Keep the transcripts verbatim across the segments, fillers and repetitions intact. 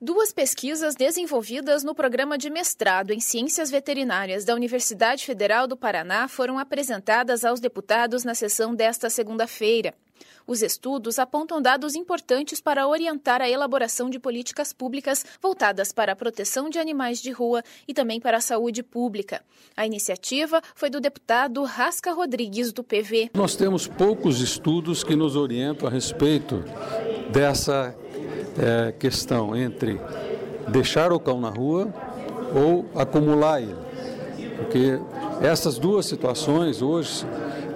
Duas pesquisas desenvolvidas no programa de mestrado em Ciências Veterinárias da Universidade Federal do Paraná foram apresentadas aos deputados na sessão desta segunda-feira. Os estudos apontam dados importantes para orientar a elaboração de políticas públicas voltadas para a proteção de animais de rua e também para a saúde pública. A iniciativa foi do deputado Rasca Rodrigues, do P V. Nós temos poucos estudos que nos orientam a respeito dessa é, questão entre deixar o cão na rua ou acumular ele. Porque essas duas situações hoje,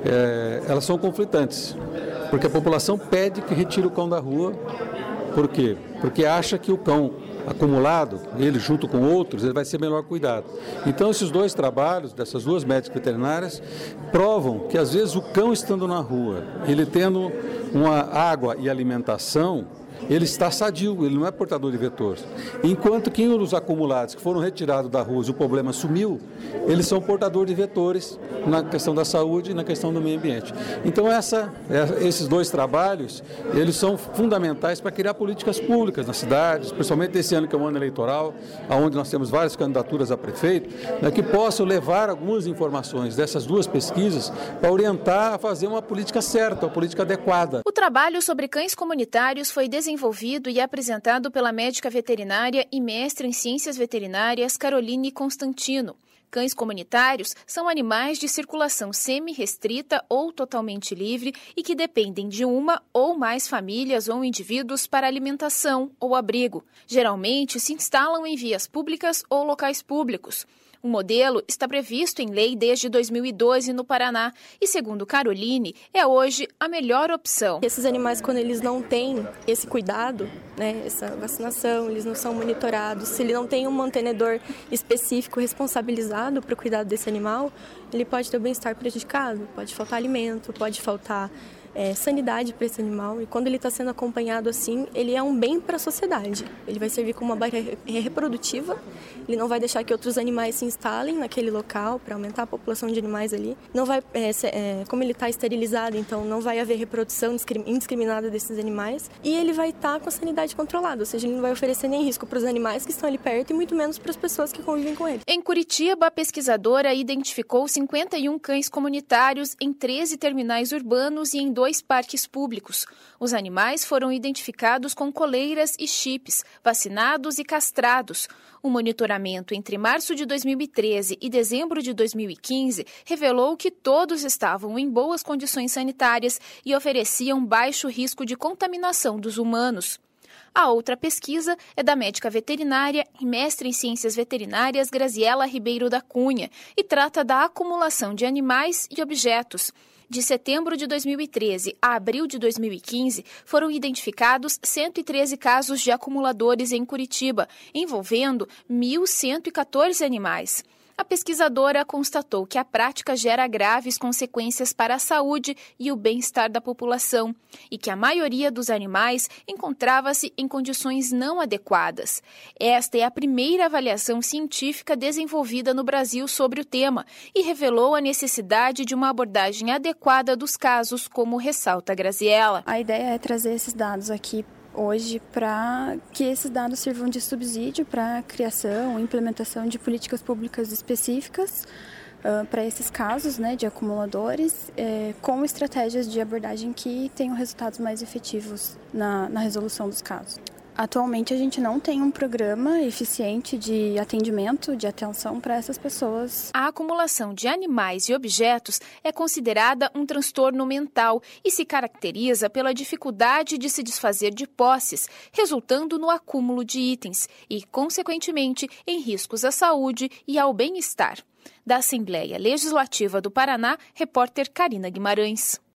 é, elas são conflitantes. Porque a população pede que retire o cão da rua. Por quê? Porque acha que o cão acumulado, ele junto com outros, ele vai ser melhor cuidado. Então, esses dois trabalhos, dessas duas médicas veterinárias, provam que, às vezes, o cão estando na rua, ele tendo uma água e alimentação, ele está sadio, ele não é portador de vetores. Enquanto que os acumulados que foram retirados da rua e o problema sumiu, eles são portadores de vetores na questão da saúde e na questão do meio ambiente. Então essa, esses dois trabalhos, eles são fundamentais para criar políticas públicas nas cidades, especialmente esse ano que é um ano eleitoral, onde nós temos várias candidaturas a prefeito, né, que possam levar algumas informações dessas duas pesquisas para orientar a fazer uma política certa, uma política adequada. O trabalho sobre cães comunitários foi desenvolvido desenvolvido e apresentado pela médica veterinária e mestre em ciências veterinárias Caroline Constantino. Cães comunitários são animais de circulação semi-restrita ou totalmente livre e que dependem de uma ou mais famílias ou indivíduos para alimentação ou abrigo. Geralmente se instalam em vias públicas ou locais públicos. O modelo está previsto em lei desde dois mil e doze no Paraná e, segundo Caroline, é hoje a melhor opção. Esses animais, quando eles não têm esse cuidado, né, essa vacinação, eles não são monitorados, se ele não tem um mantenedor específico responsabilizado para o cuidado desse animal, ele pode ter o bem-estar prejudicado, pode faltar alimento, pode faltar É, sanidade para esse animal, e quando ele está sendo acompanhado assim, ele é um bem para a sociedade. Ele vai servir como uma barreira reprodutiva, ele não vai deixar que outros animais se instalem naquele local para aumentar a população de animais ali. Não vai, é, é, como ele está esterilizado, então não vai haver reprodução indiscriminada desses animais, e ele vai estar tá com a sanidade controlada, ou seja, ele não vai oferecer nem risco para os animais que estão ali perto e muito menos para as pessoas que convivem com ele. Em Curitiba, a pesquisadora identificou cinquenta e um cães comunitários em treze terminais urbanos e em dois parques públicos. Os animais foram identificados com coleiras e chips, vacinados e castrados. O monitoramento entre março de dois mil e treze e dezembro de dois mil e quinze revelou que todos estavam em boas condições sanitárias e ofereciam baixo risco de contaminação dos humanos. A outra pesquisa é da médica veterinária e mestre em ciências veterinárias Graziela Ribeiro da Cunha e trata da acumulação de animais e objetos. De setembro de dois mil e treze a abril de dois mil e quinze, foram identificados cento e treze casos de acumuladores em Curitiba, envolvendo mil cento e quatorze animais. A pesquisadora constatou que a prática gera graves consequências para a saúde e o bem-estar da população e que a maioria dos animais encontrava-se em condições não adequadas. Esta é a primeira avaliação científica desenvolvida no Brasil sobre o tema e revelou a necessidade de uma abordagem adequada dos casos, como ressalta Graziela. A ideia é trazer esses dados aqui hoje para que esses dados sirvam de subsídio para a criação e implementação de políticas públicas específicas uh, para esses casos, né, de acumuladores, eh, com estratégias de abordagem que tenham resultados mais efetivos na, na resolução dos casos. Atualmente, a gente não tem um programa eficiente de atendimento, de atenção para essas pessoas. A acumulação de animais e objetos é considerada um transtorno mental e se caracteriza pela dificuldade de se desfazer de posses, resultando no acúmulo de itens e, consequentemente, em riscos à saúde e ao bem-estar. Da Assembleia Legislativa do Paraná, repórter Karina Guimarães.